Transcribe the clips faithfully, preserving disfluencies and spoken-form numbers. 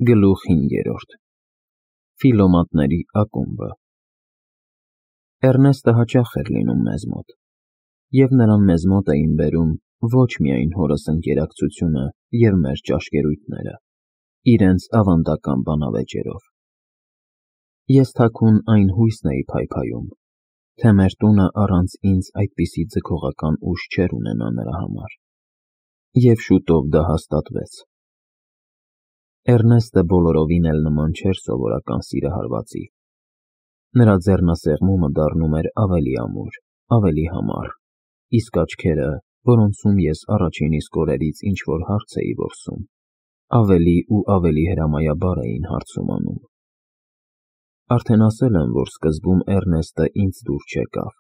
Գլուխ հինգերորդ Ֆիլոմատների ակումբը Էռնեստը հաճախ էր լինում մեզ մոտ, և նրան մեզ մոտ էին բերում ոչ միայն հորս ընկերակցությունը և մեր ճաշկերույթները, իրենց ավանդական բանավեճերով։ Ես թաքուն այն հույսն էի փայփայում, թե մեր տունը առանց ինձ այդպիսի ձգողական ուժ չէր ունենա նրա համար, և շուտով դա հաստատվեց։ Էռնեստը բոլորովին էլ նման չէր սովորական սիրահարվածի. նրա ձեռնասեղմումը դառնում էր ավելի ամուր, ավելի համառ, իսկ աչքերը, որոնցում ես առաջին իսկ օրերից ինչ-որ հարց էի որսում, ավելի ու ավելի հրամայաբար էին հարցում անում։ Արդեն ասել եմ, որ սկզբում Էռնեստը ինձ դուր չեկավ։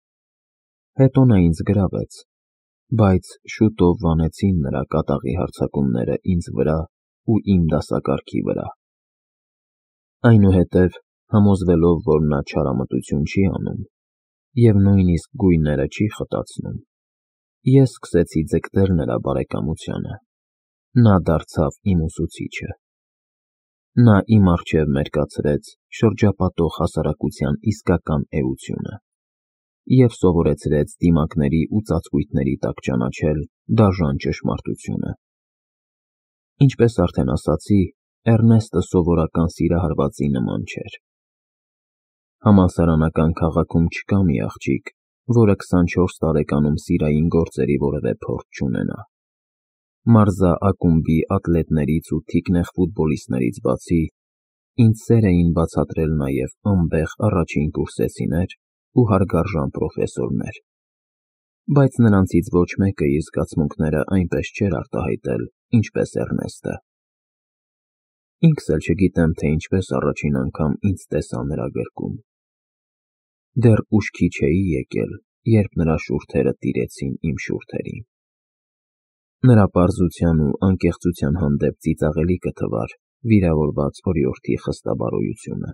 Հետո նա ինձ գրավեց, բայց շուտով վանեցին նրա կատաղի հարձակումները ինձ վրա ու իմ դասակարգի վրա։ Այնուհետև, համոզվելով, որ նա չարամտություն չի անում և նույնիսկ գույները չի խտացնում, ես սկսեցի ձգտել նրա բարեկամությանը, նա դարձավ իմ ուսուցիչը։ Նա իմ առջև մերկացրեց շրջապատող հասարակության իսկական էությունը և սովորեցրեց դիմակների ու ծածկույթների տակ ճանաչել դաժան ճշմարտությունը։ Ինչպես արդեն ասացի, Էռնեստը սովորական սիրահարվածի նման չէր։ Համալսարանական քաղաքում չկա մի աղջիկ, որը քսանչորս տարեկանում սիրային գործերի որևէ փորձ չունենա։ Մարզաակումբի ատլետներից ու թիկնեղ ֆուտբոլիստներից բացի, ինձ սեր էին բացատրել նաև անբեղ առաջին կուրսեցիներ ու հարգարժան պրոֆեսորներ, բայց նրանցից ոչ մեկը իր զգացմունքները այնպես չէր արտահայտել, ինչպես Էռնեստը։ Ինքս էլ չգիտեմ, թե ինչպես առաջին անգամ ինձ տեսա նրա գրկում։ Դեռ ուշքի չէի եկել, երբ նրա շուրթերը տիրեցին իմ շուրթերին։ Նրա պարզության ու անկեղծության հանդեպ ծիծաղելի կթվար վիրավորված օրիորդի խստաբարոյությունը։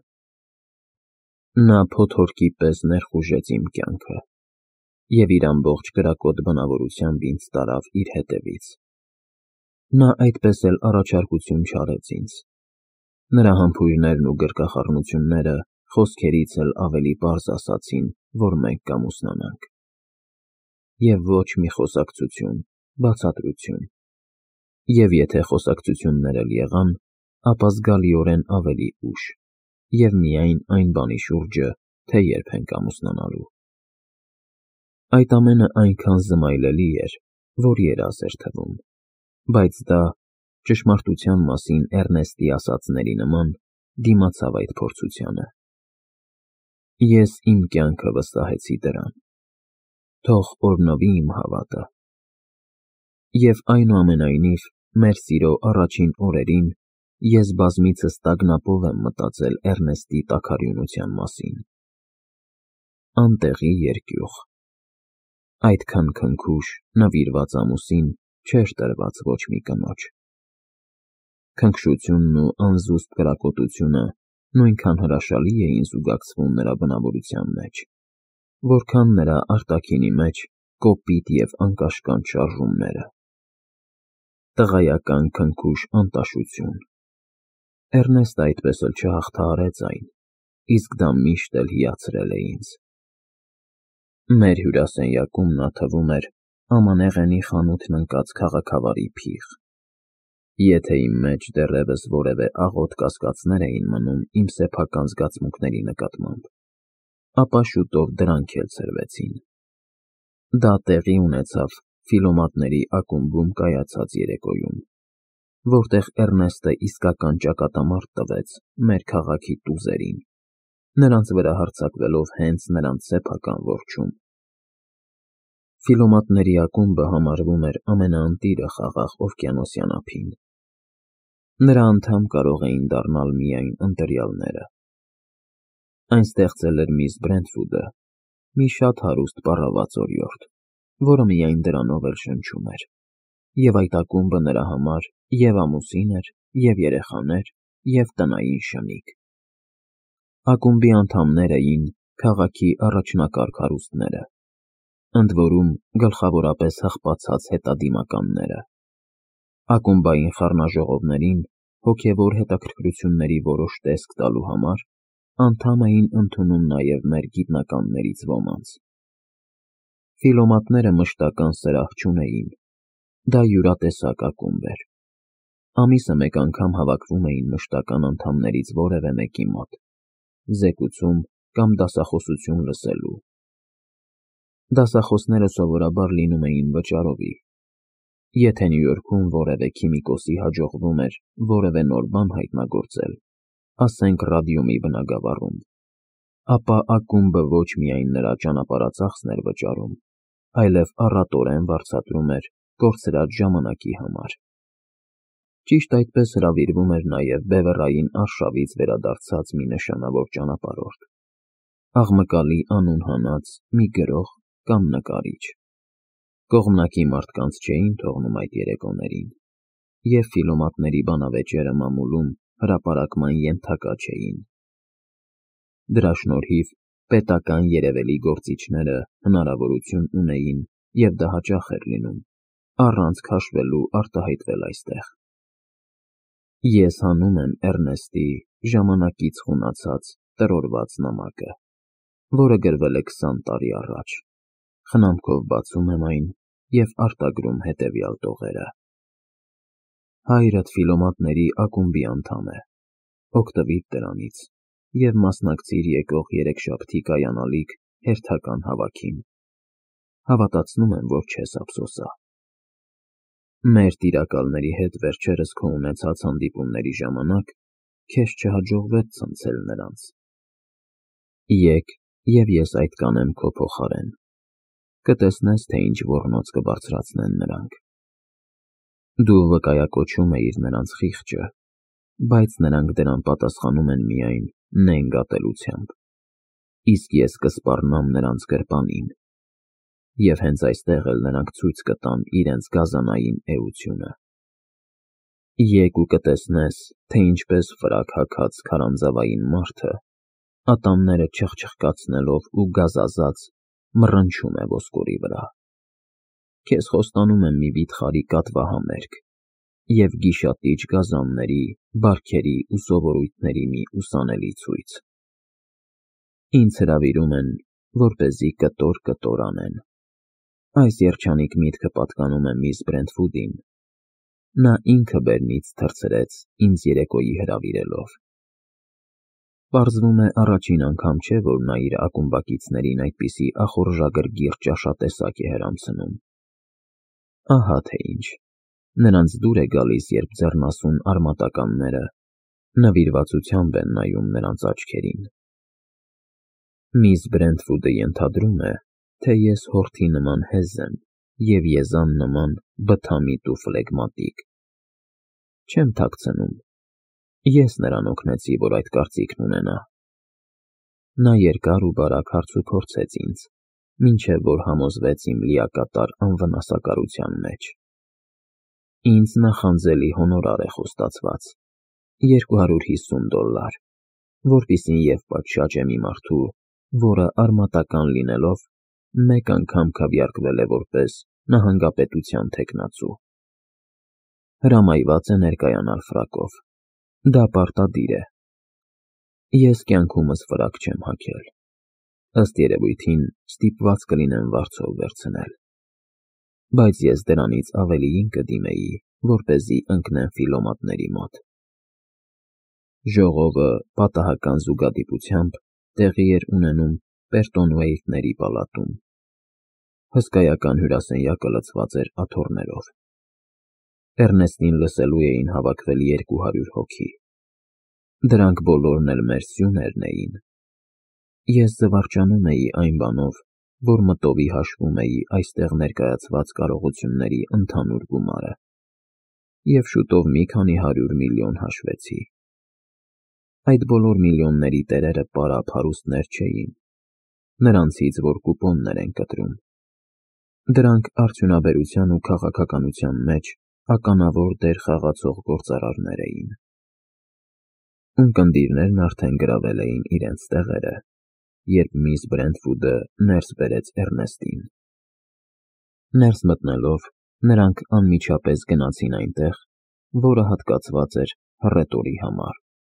Նա փոթորկի պես ներխուժեց իմ կյանքը և իր ամբողջ կրակոտ բնավորությամբ ինձ տարավ իր հետևից։ Նա այդպես էլ առաջարկություն չարեց ինձ։ Նրա համբույրներն ու գրկախառնությունները խոսքերից էլ ավելի պարզ ասացին, որ մենք կամուսնանանք։ Եվ ոչ մի խոսակցություն, բացատրություն։ Եվ եթե խոսակցություններ էլ եղան, ապա զգալիորեն ավելի ուշ, և միայն այն բանի շուրջը, թե երբ ենք ամուսնանալու։ Այդ ամենը այնքան զմայլելի էր, որ երազ էր թվում, բայց դա, ճշմարտության մասին Էռնեստի ասածների նման, դիմացավ այդ փորձությանը։ Ես իմ կյանքը վստահեցի դրան։ Թող օրհնվի իմ հավատը։ Եվ այնուամենայնիվ, մեր սիրո առաջին օրերին ես բազմիցս տագնապով եմ մտածել Էռնեստի տաքարյունության մասին։ Անտեղի երկյուղ։ Այդքան քնքուշ, նվիրված ամուսին չէր տրված ոչ մի կնոջ։ Քնքշությունն ու անզուսպ կրակոտությունը նույնքան հրաշալի էին զուգակցվում նրա բնավորության մեջ, որքան նրա արտաքինի մեջ կոպիտ և անկաշկանդ շարժումները։ Տղայական քնքուշ անտաշություն։ Էռնեստը այդպես էլ չհաղթահարեց այն, իսկ դա միշտ էլ հիացրել է ինձ։ Մեր հյուրասենյակում նա թվում էր ամանեղենի խանութն ընկած քաղաքավարի փիղ։ Եթե իմ մեջ դեռևս որևէ աղոտ կասկածներ էին մնում իմ սեփական զգացմունքների նկատմամբ, ապա շուտով դրանք էլ ցրվեցին։ Դա տեղի ունեցավ Ֆիլոմատների ակումբում կայացած երեկոյում, որտեղ Էռնեստը իսկական ճակատամարտ տվեց մեր քաղաքի տուզերին, նրանց վրա հարձակվելով հենց նրանց սեփական որջում։ Ֆիլոմատների ակումբը համարվում էր ամենաընտիրը խաղաղ օվկիանոսյան ափին։ Նրա անդամ կարող էին դառնալ միայն ընտրյալները։ Այն ստեղծել էր միս Բրենթվուդը, մի շատ հարուստ պառաված օրիորդ, որը միայն դրանով էլ շնչում էր, և այդ ակումբը նրա համար և ամուսին էր, և երեխաներ, և տնային շնիկ։ Ակումբի անդամներ էին քաղաքի առաջնակարգ հարուստները, ընդ որում գլխավորապես հղպացած հետադիմականները։ Ակումբային խառնաժողովներին հոգևոր հետաքրքրությունների որոշ տեսք տալու համար անդամ էին ընդունում նաև մեր գիտնականներից ոմանց։ Ֆիլոմատները մշտական սրահ չունեին, դա յուրատեսակ ակումբ էր։ Ամիսը մեկ անգամ հավաքվում էին մշտական անդամներից որևէ մեկի մոտ, զեկուցում կամ դասախոսություն լսելու։ Դասախոսները սովորաբար լինում էին վճարովի։ Եթե Նյու Յորքում որևէ քիմիկոսի հաջողվում էր որևէ նոր բան հայտնագործել, ասենք ռադիումի բնագավառում, ապա ակումբը ոչ միայն նրա ճանապարհածախսն էր վճարում, այլև առատորեն վարձատրում էր կորցրած ժամանակի համար։ Ճիշտ այդպես հրավիրվում էր նաև Բևեռային արշավից վերադարձած մի նշանավոր ճանապարհորդ, աղմկալի անուն հանած մի գրող կամ նկարիչ։ Կողմնակի մարդկանց չէին թողնում այդ երեկոներին, և ֆիլոմատների բանավեճերը մամուլում հրապարակման ենթակա չէին։ Դրա շնորհիվ պետական երևելի գործիչները հնարավորություն ունեին, և դա հաճախ էր լինում, առանց քաշվելու արտահայտվել այստեղ։ Ես հանում եմ Էռնեստի ժամանակից խունացած տրորված նամակը, որը գրվել է քսան տարի առաջ, խնամքով բացում եմ այն և արտագրում հետևյալ տողերը. Հայրդ ֆիլոմատների ակումբի անդամ է, օգտվիր դրանից և մասնակցիր եկող երեքշաբթի կայանալիք հերթական հավաքին։ Հավատացնում եմ, որ չես ափսոսա։ Մեր տիրակալների հետ վերջերս քո ունեցած հանդիպումների ժամանակ քեզ չհաջողվեց ցնցել նրանց։ Եկ և ես այդ կանեմ քո փոխարեն, կտեսնես, թե ինչ ոռնոց կբարձրացնեն նրանք։ Դու վկայակոչում էիր նրանց խիղճը, բայց նրանք դրան պատասխանում են միայն նենգ ատելությամբ, իսկ ես կսպառնամ նրանց գրպանին, և հենց այստեղ էլ նրանք ցույց կտան իրենց գազանային էությունը։ Եկ ու կտեսնես, թե ինչպես ֆրակ հագած քարանձավային մարդը, ատամները չխչխկացնելով ու գազազած, մռնչում է ոսկորի վրա։ Քեզ խոստանում եմ մի վիթխարի կատվահամերգ և գիշատիչ գազանների, բարքերի ու սովորույթների մի ուսանելի ցույց։ Ինձ հրավիրում են, որպեսզի կտոր-կտոր անեն։ Այս երջանիկ միտքը պատկանում է միս Բրենթվուդին։ Նա ինքը բերնից թռցրեց ինձ երեկոյի հրավիրելով։ Պարզվում է, առաջին անգամ չէ, որ նա իր ակումբակիցներին այդպիսի ախորժագրգիռ ճաշատեսակ է հրամցնում։ Ահա թե ինչ, նրանց դուր է գալիս, երբ ձեռնասուն արմատականները նվիրվածությամբ են նայում նրանց աչքերին։ Միս Բրենթվուդը ենթադրում է, թե ես հորթի նման հեզ եմ և եզան նման բթամիտ ու ֆլեգմատիկ։ Չեմ թաքցնում, ես նրան օգնեցի, որ այդ կարծիքն ունենա։ Նա երկար ու բարակ հարցուփորձեց ինձ, մինչև որ համոզվեց իմ լիակատար անվնասակարության մեջ։ Ինձ նախանձելի հոնորար է խոստացված՝ երկու հարյուր հիսուն դոլլար, որպեսզի և պատշաճեմ մի մարդու, որը արմատական լինելով, մեկ անգամ քվեարկվել է որպես նահանգապետության թեկնածու։ Հրամայված է ներկայանալ ֆրակով։ Դա պարտադիր է։ Ես կյանքումս ֆրակ չեմ հագել։ Ըստ երևույթին ստիպված կլինեմ վարձով վերցնել։ Բայց ես դրանից ավելիին կդիմեի, որպեսզի ընկնեմ ֆիլոմատների մոտ։ Ժողովը պատահական զուգադիպությամբ տեղի էր ունենում Պերտոնուեյթների պալատում։ Հսկայական հյուրասենյակը լցված էր աթոռներով։ Էռնեստին լսելու էին հավաքվել երկու հարյուր հոգի։ Դրանք բոլորն էլ մեր սյուներն էին։ Ես զվարճանում էի այն բանով, որ մտովի հաշվում էի այստեղ ներկայացված կարողությունների ընդհանուր գումարը, և շուտով մի քանի հարյուր միլիոն հաշվեցի։ Այդ բոլոր միլիոնների տերերը պարապ հարուստներ չէին, նրանցից, որ կուպոններ են կտրում։ Դրանք արդյունաբերության ու քաղաքականության մեջ ականավոր դեր խաղացող գործարարներ էին։ Ունկնդիրներն արդեն գրավել էին իրենց տեղերը, երբ միս Բրենթվուդը ներս բերեց Էռնեստին։ Ներս մտնելով՝ նրանք անմիջապես գնացին այնտեղ, որը հատկացված էր հռետորի համար։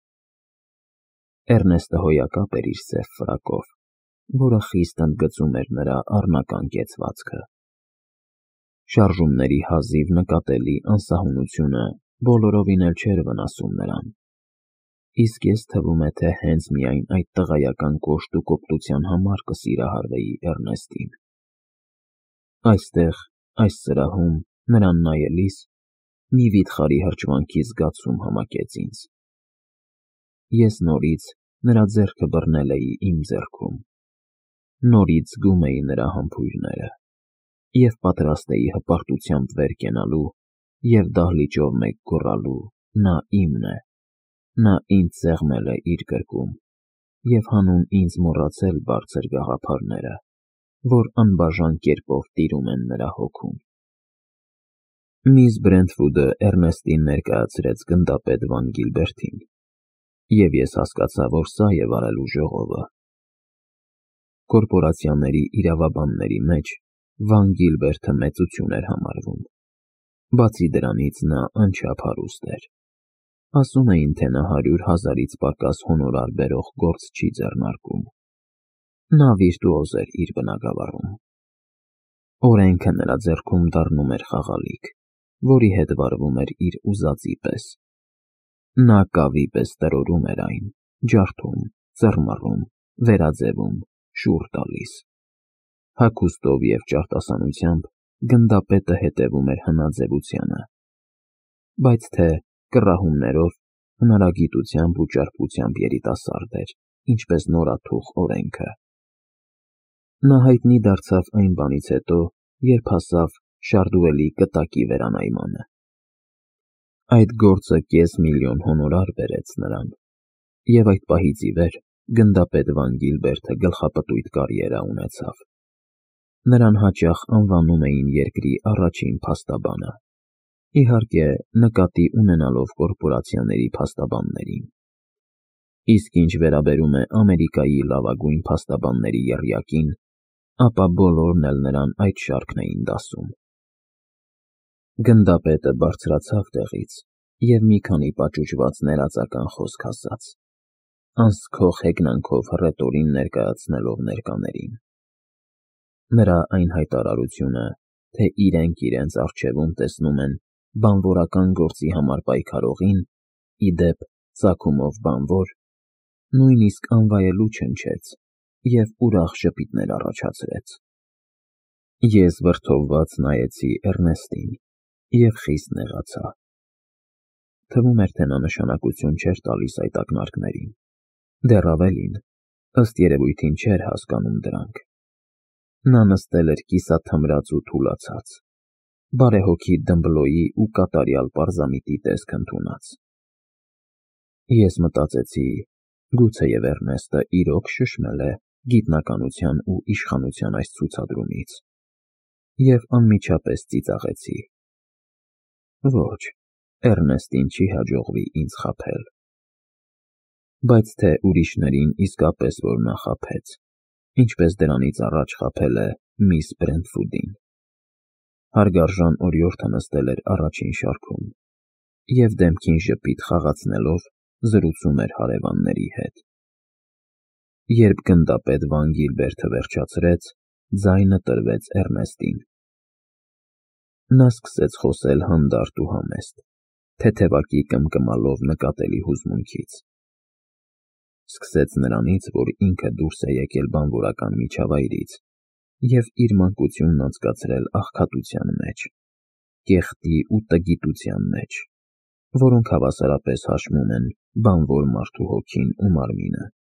Էրնեստը հոյակապ էր իր սև ֆրակով, որը խիստ ընդգծում էր նրա առնական կեցվածքը։ Շարժումների հազիվ նկատելի անսահունությունը բոլորովին էլ չէր վնասում նրան, իսկ ես թվում է, թե հենց միայն այդ տղայական կոշտ ու կոպտության համար կսիրահարվեի Էրնեստին։ Այստեղ, այս սրահում, նրան նայելիս, մի վիթխարի հրճվանքի զգացում համակեց ինձ։ Ես նորից նրա ձեռքը բռնել էի իմ ձեռքում, նորից զգում էի նրա համբույրները և պատրաստ էի հպարտությամբ վեր կենալու և դահլիճով մեկ գոռալու. «Նա իմն է, նա ինձ սեղմել է իր գրկում» և հանուն ինձ մոռացել բարձր գաղափարները, որ անբաժան կերպով տիրում են նրա հոգում։ Միս Բրենթվուդը Էրնեստին ներկայացրեց գնդապետ Վան Գիլբերտին, և ես հասկացա, որ սա է վարելու ժողովը։ Կորպորացիաների իրավաբանների մեջ Վան Գիլբերտը մեծություն էր համարվում։ Բացի դրանից նա անչափ հարուստ էր։ Ասում էին, թե նա հարյուր հազարից պակաս հոնորար բերող գործ չի ձեռնարկում։ Նա վիրտուոզ էր իր բնագավառում։ Օրենքը նրա ձեռքում դառնում էր խաղալիք, որի հետ վարվում էր իր ուզածի պես։ Նա կավի պես տրորում էր այն, ջարդում, ծռմռում, վերաձևում, շուռ տալիս։ Հագուստով և ճարտասանությամբ գնդապետը հետևում էր հնաձևությանը, բայց թե կռահումներով, հնարագիտությամբ ու ճարպկությամբ երիտասարդ էր, ինչպես նորաթուխ օրենքը։ Նա հայտնի դարձավ այն բանից հետո, երբ հասավ Շարդուելի կտակի վերանայմանը։ Այդ գործը կես միլիոն հոնորար բերեց նրան, և այդ պահից ի վեր գնդապետ Վան Գիլբերտը գլխապտույտ կարիերա ունեցավ։ Նրան հաճախ անվանում էին երկրի առաջին փաստաբանը, իհարկե, նկատի ունենալով կորպորացիաների փաստաբաններին։ Իսկ ինչ վերաբերում է Ամերիկայի լավագույն փաստաբանների եռյակին, ապա բոլորն էլ նրան այդ շարքն էին դասում։ Գնդապետը բարձրացավ տեղից և մի քանի պաճուճված ներածական խոսք ասաց, անսքող հեգնանքով հռետորին ներկայացնելով ներկաներին։ Նրա այն հայտարարությունը, թե իրենք իրենց առջևում տեսնում են բանվորական գործի համար պայքարողին, ի դեպ ծագումով բանվոր, նույնիսկ անվայելու չհնչեց և ուրախ ժպիտներ առաջացրեց։ Ես վրդովված նայեցի Էրնեստին և խիստ նեղացա։ Թվում էր, թե նա նշանակություն չէր տալիս այդ ակնարկներին, դեռ ավելին, ըստ երևույթին չէր հասկանում դրանք։ Նա նստել էր կիսաթմրած ու թուլացած, բարեհոգի դմբլոյի ու կատարյալ պարզամիտի տեսք ընդունած։ Ես մտածեցի, գուցեև Էրնեստը իրոք շշմել է գիտնականության ու իշխանության այս ցուցադրումից, և անմիջապես ծիծաղեցի. ոչ, Էրնեստին չի հաջողվի ինձ խաբել։ Բայց թե ուրիշներին իսկապես որ նա խաբեց, ինչպես դրանից առաջ խաբել է միս Բրենթվուդին։ Հարգարժան օրիորդը նստել էր առաջին շարքում և դեմքին ժպիտ խաղացնելով զրուցում էր հարևանների հետ։ Երբ գնդապետ Վան Գիլբերտը վերջացրեց, ձայնը տրվեց Էրնեստին։ Նա սկսեց խոսել հանդարտ ու համեստ, թեթևակի կմկմալով նկատելի հուզմունքից։ Սկսեց նրանից, որ ինքը դուրս է եկել բանվորական միջավայրից և իր մանկությունն անցկացրել աղքատության մեջ, կեղտի ու տգիտության մեջ, որոնք հավասարապես հաշմում են բանվոր մարդու հոգին ու մարմինը։